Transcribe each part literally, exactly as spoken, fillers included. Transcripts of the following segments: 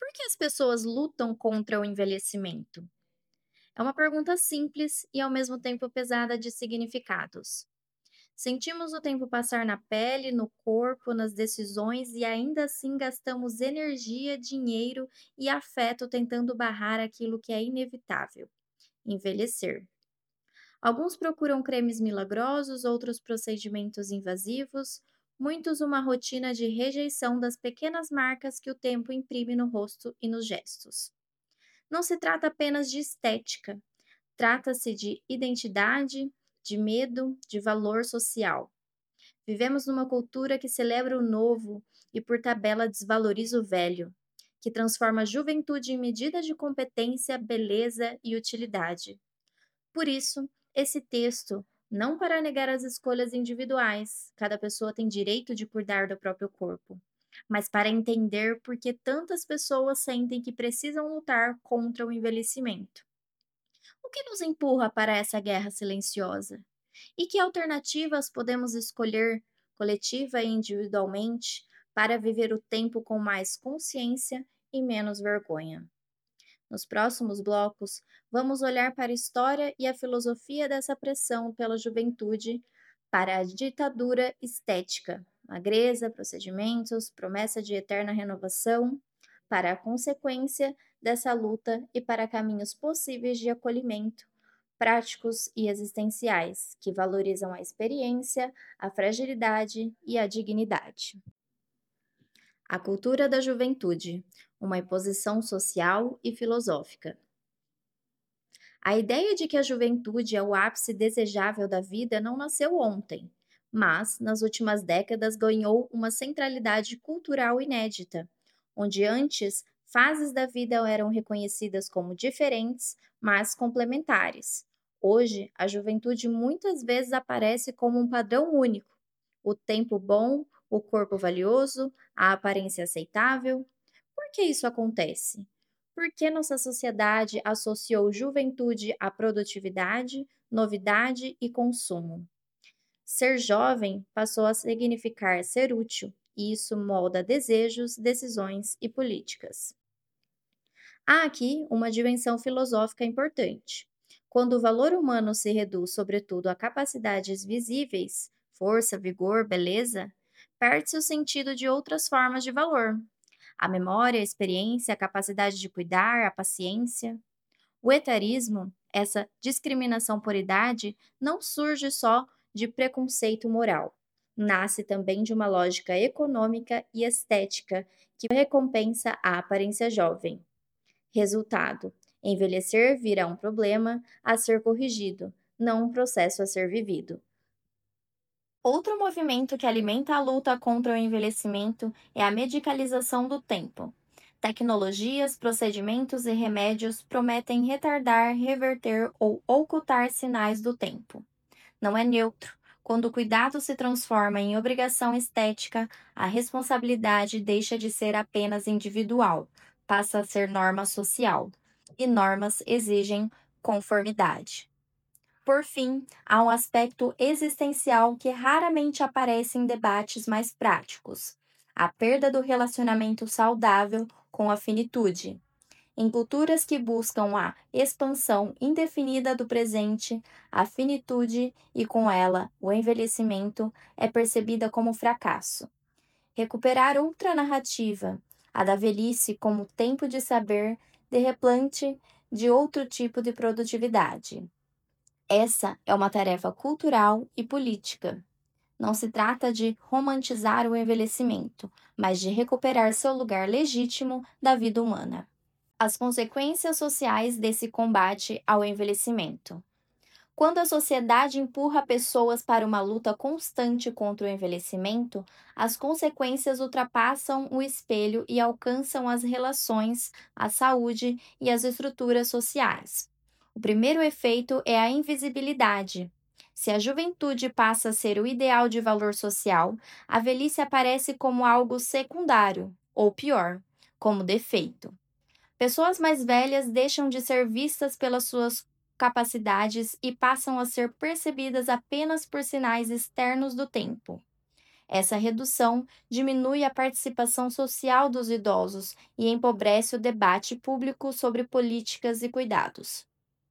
Por que as pessoas lutam contra o envelhecimento? É uma pergunta simples e ao mesmo tempo pesada de significados. Sentimos o tempo passar na pele, no corpo, nas decisões e ainda assim gastamos energia, dinheiro e afeto tentando barrar aquilo que é inevitável: envelhecer. Alguns procuram cremes milagrosos, outros procedimentos invasivos, muitos uma rotina de rejeição das pequenas marcas que o tempo imprime no rosto e nos gestos. Não se trata apenas de estética, trata-se de identidade, de medo, de valor social. Vivemos numa cultura que celebra o novo e, por tabela, desvaloriza o velho, que transforma a juventude em medida de competência, beleza e utilidade. Por isso, esse texto, não para negar as escolhas individuais, cada pessoa tem direito de cuidar do próprio corpo, mas para entender por que tantas pessoas sentem que precisam lutar contra o envelhecimento. O que nos empurra para essa guerra silenciosa? E que alternativas podemos escolher, coletiva e individualmente, para viver o tempo com mais consciência e menos vergonha? Nos próximos blocos, vamos olhar para a história e a filosofia dessa pressão pela juventude, para a ditadura estética, magreza, procedimentos, promessa de eterna renovação, para a consequência dessa luta e para caminhos possíveis de acolhimento, práticos e existenciais, que valorizam a experiência, a fragilidade e a dignidade. A cultura da juventude, uma imposição social e filosófica. A ideia de que a juventude é o ápice desejável da vida não nasceu ontem, mas, nas últimas décadas, ganhou uma centralidade cultural inédita, onde antes fases da vida eram reconhecidas como diferentes, mas complementares. Hoje, a juventude muitas vezes aparece como um padrão único: o tempo bom, o corpo valioso, a aparência aceitável. Por que isso acontece? Porque nossa sociedade associou juventude à produtividade, novidade e consumo. Ser jovem passou a significar ser útil, e isso molda desejos, decisões e políticas. Há aqui uma dimensão filosófica importante. Quando o valor humano se reduz, sobretudo, a capacidades visíveis, força, vigor, beleza, perde-se o sentido de outras formas de valor: a memória, a experiência, a capacidade de cuidar, a paciência. O etarismo, essa discriminação por idade, não surge só de preconceito moral. Nasce também de uma lógica econômica e estética que recompensa a aparência jovem. Resultado: envelhecer vira um problema a ser corrigido, não um processo a ser vivido. Outro movimento que alimenta a luta contra o envelhecimento é a medicalização do tempo. Tecnologias, procedimentos e remédios prometem retardar, reverter ou ocultar sinais do tempo. Não é neutro. Quando o cuidado se transforma em obrigação estética, a responsabilidade deixa de ser apenas individual, passa a ser norma social. E normas exigem conformidade. Por fim, há um aspecto existencial que raramente aparece em debates mais práticos: a perda do relacionamento saudável com a finitude. Em culturas que buscam a expansão indefinida do presente, a finitude e, com ela, o envelhecimento é percebida como fracasso. Recuperar outra narrativa, a da velhice como tempo de saber, de replante de outro tipo de produtividade. Essa é uma tarefa cultural e política. Não se trata de romantizar o envelhecimento, mas de recuperar seu lugar legítimo da vida humana. As consequências sociais desse combate ao envelhecimento. Quando a sociedade empurra pessoas para uma luta constante contra o envelhecimento, as consequências ultrapassam o espelho e alcançam as relações, a saúde e as estruturas sociais. O primeiro efeito é a invisibilidade. Se a juventude passa a ser o ideal de valor social, a velhice aparece como algo secundário, ou pior, como defeito. Pessoas mais velhas deixam de ser vistas pelas suas capacidades e passam a ser percebidas apenas por sinais externos do tempo. Essa redução diminui a participação social dos idosos e empobrece o debate público sobre políticas e cuidados.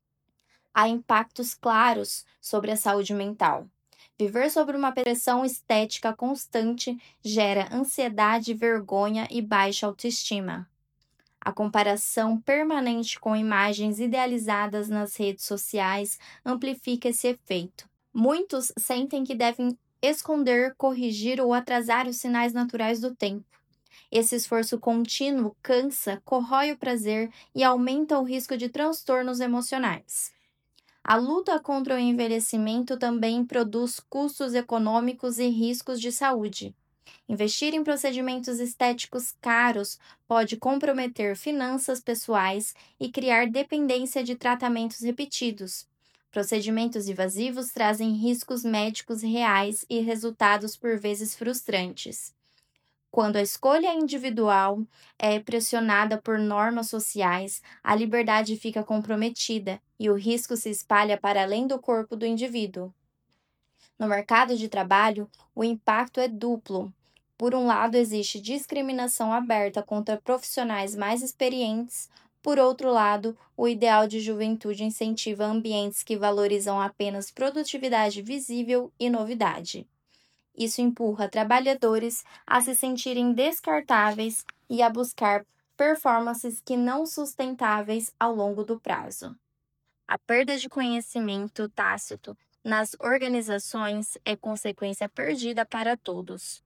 Há impactos claros sobre a saúde mental. Viver sob uma pressão estética constante gera ansiedade, vergonha e baixa autoestima. A comparação permanente com imagens idealizadas nas redes sociais amplifica esse efeito. Muitos sentem que devem esconder, corrigir ou atrasar os sinais naturais do tempo. Esse esforço contínuo cansa, corrói o prazer e aumenta o risco de transtornos emocionais. A luta contra o envelhecimento também produz custos econômicos e riscos de saúde. Investir em procedimentos estéticos caros pode comprometer finanças pessoais e criar dependência de tratamentos repetidos. Procedimentos invasivos trazem riscos médicos reais e resultados por vezes frustrantes. Quando a escolha individual é pressionada por normas sociais, a liberdade fica comprometida e o risco se espalha para além do corpo do indivíduo. No mercado de trabalho, o impacto é duplo. Por um lado, existe discriminação aberta contra profissionais mais experientes. Por outro lado, o ideal de juventude incentiva ambientes que valorizam apenas produtividade visível e novidade. Isso empurra trabalhadores a se sentirem descartáveis e a buscar performances que não sustentáveis ao longo do prazo. A perda de conhecimento tácito nas organizações é consequência perdida para todos.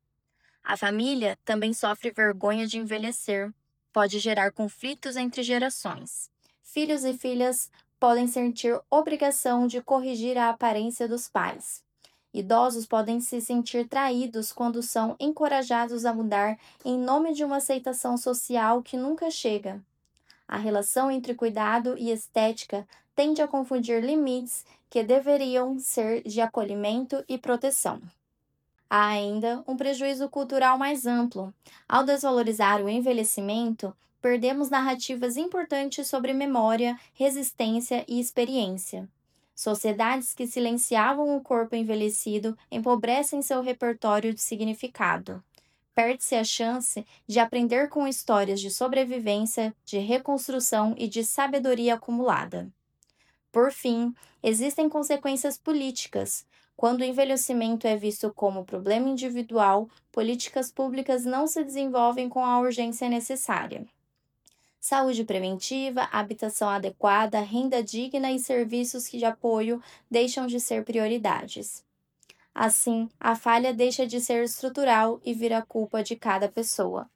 A família também sofre vergonha de envelhecer, pode gerar conflitos entre gerações. Filhos e filhas podem sentir obrigação de corrigir a aparência dos pais. Idosos podem se sentir traídos quando são encorajados a mudar em nome de uma aceitação social que nunca chega. A relação entre cuidado e estética tende a confundir limites que deveriam ser de acolhimento e proteção. Há ainda um prejuízo cultural mais amplo. Ao desvalorizar o envelhecimento, perdemos narrativas importantes sobre memória, resistência e experiência. Sociedades que silenciavam o corpo envelhecido empobrecem seu repertório de significado. Perde-se a chance de aprender com histórias de sobrevivência, de reconstrução e de sabedoria acumulada. Por fim, existem consequências políticas. Quando o envelhecimento é visto como problema individual, políticas públicas não se desenvolvem com a urgência necessária. Saúde preventiva, habitação adequada, renda digna e serviços de apoio deixam de ser prioridades. Assim, a falha deixa de ser estrutural e vira culpa de cada pessoa.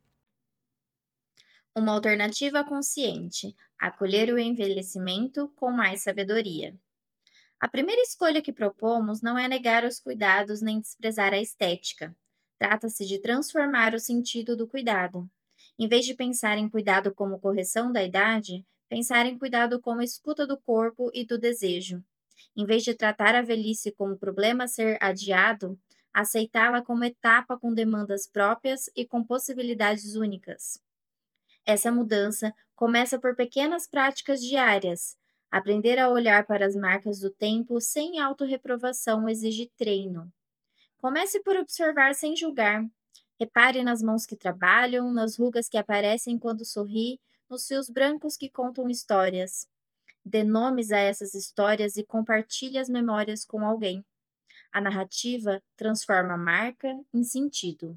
Uma alternativa consciente: acolher o envelhecimento com mais sabedoria. A primeira escolha que propomos não é negar os cuidados nem desprezar a estética. Trata-se de transformar o sentido do cuidado. Em vez de pensar em cuidado como correção da idade, pensar em cuidado como escuta do corpo e do desejo. Em vez de tratar a velhice como problema a ser adiado, aceitá-la como etapa com demandas próprias e com possibilidades únicas. Essa mudança começa por pequenas práticas diárias. Aprender a olhar para as marcas do tempo sem autorreprovação exige treino. Comece por observar sem julgar. Repare nas mãos que trabalham, nas rugas que aparecem quando sorri, nos fios brancos que contam histórias. Dê nomes a essas histórias e compartilhe as memórias com alguém. A narrativa transforma a marca em sentido.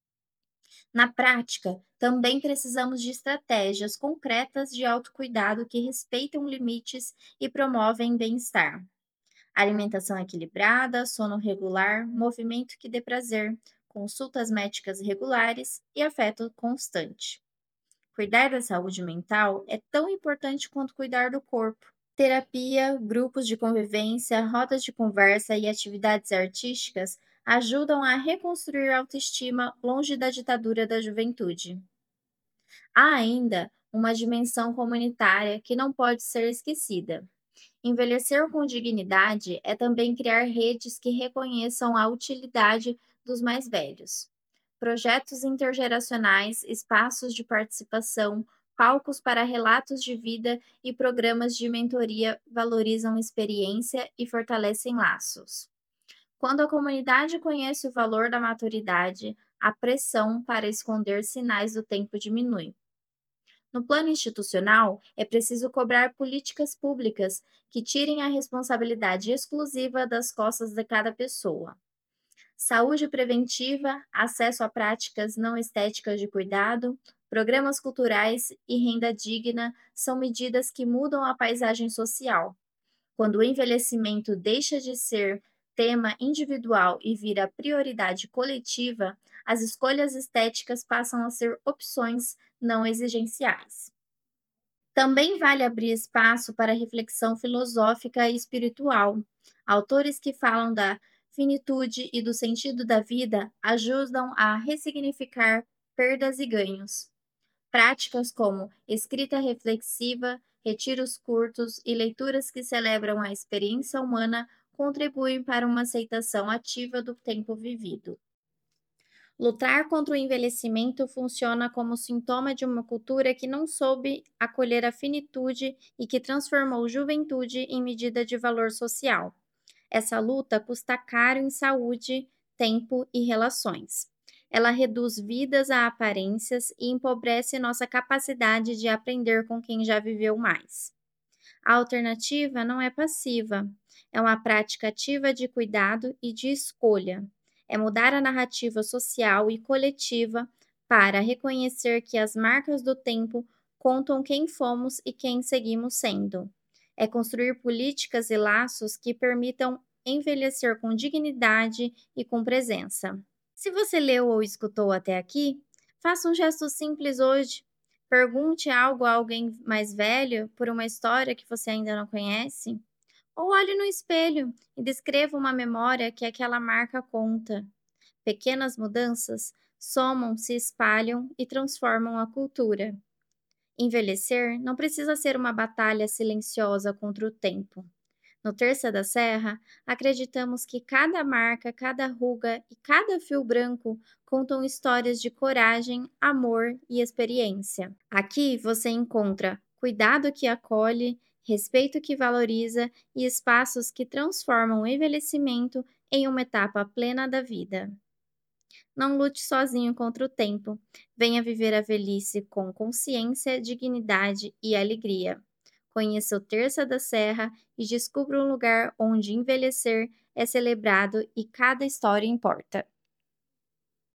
Na prática, também precisamos de estratégias concretas de autocuidado que respeitam limites e promovem bem-estar. Alimentação equilibrada, sono regular, movimento que dê prazer, consultas médicas regulares e afeto constante. Cuidar da saúde mental é tão importante quanto cuidar do corpo. Terapia, grupos de convivência, rodas de conversa e atividades artísticas ajudam a reconstruir a autoestima longe da ditadura da juventude. Há ainda uma dimensão comunitária que não pode ser esquecida. Envelhecer com dignidade é também criar redes que reconheçam a utilidade dos mais velhos. Projetos intergeracionais, espaços de participação, palcos para relatos de vida e programas de mentoria valorizam experiência e fortalecem laços. Quando a comunidade conhece o valor da maturidade, a pressão para esconder sinais do tempo diminui. No plano institucional, é preciso cobrar políticas públicas que tirem a responsabilidade exclusiva das costas de cada pessoa. Saúde preventiva, acesso a práticas não estéticas de cuidado, programas culturais e renda digna são medidas que mudam a paisagem social. Quando o envelhecimento deixa de ser tema individual e vira prioridade coletiva, as escolhas estéticas passam a ser opções não exigenciais. Também vale abrir espaço para reflexão filosófica e espiritual. Autores que falam da finitude e do sentido da vida ajudam a ressignificar perdas e ganhos. Práticas como escrita reflexiva, retiros curtos e leituras que celebram a experiência humana contribuem para uma aceitação ativa do tempo vivido. Lutar contra o envelhecimento funciona como sintoma de uma cultura que não soube acolher a finitude e que transformou juventude em medida de valor social. Essa luta custa caro em saúde, tempo e relações. Ela reduz vidas a aparências e empobrece nossa capacidade de aprender com quem já viveu mais. A alternativa não é passiva, é uma prática ativa de cuidado e de escolha. É mudar a narrativa social e coletiva para reconhecer que as marcas do tempo contam quem fomos e quem seguimos sendo. É construir políticas e laços que permitam envelhecer com dignidade e com presença. Se você leu ou escutou até aqui, faça um gesto simples hoje. Pergunte algo a alguém mais velho por uma história que você ainda não conhece. Ou olhe no espelho e descreva uma memória que aquela marca conta. Pequenas mudanças somam, se espalham e transformam a cultura. Envelhecer não precisa ser uma batalha silenciosa contra o tempo. No Terça da Serra, acreditamos que cada marca, cada ruga e cada fio branco contam histórias de coragem, amor e experiência. Aqui você encontra cuidado que acolhe, respeito que valoriza e espaços que transformam o envelhecimento em uma etapa plena da vida. Não lute sozinho contra o tempo. Venha viver a velhice com consciência, dignidade e alegria. Conheça o Terça da Serra e descubra um lugar onde envelhecer é celebrado e cada história importa.